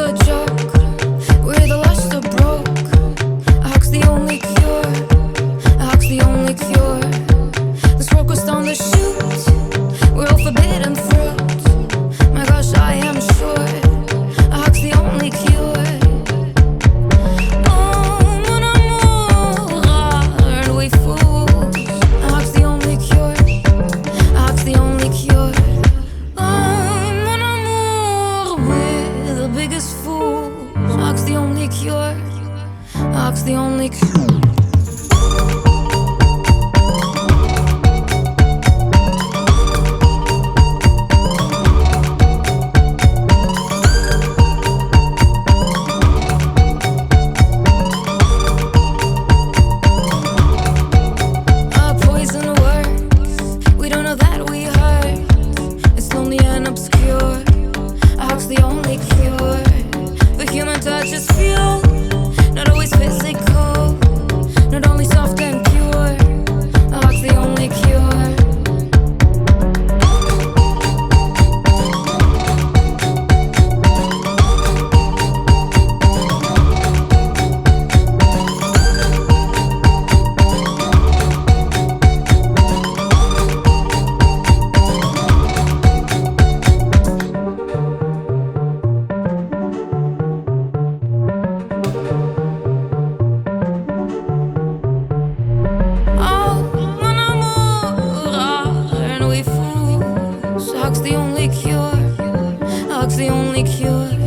a joke. We're the last of broke. A hug's the only cure. A hug's the only cure. This focused on the shoot. We're all forbidden fruit. My gosh, I am sure. A hug's the only cure. Oh, mon amour, aren't we fools? A hug's the only cure. A hug's the only cure. Biggest fool. Hugs the only cure. Hugs the only cure. Poison works. We don't know that we hurt. It's lonely and obscure. Hugs the only cure. The human touch is fuel, not always physical, not only soft and pure. A hug's the only cure. Hugs the only cure. Hugs the only cure.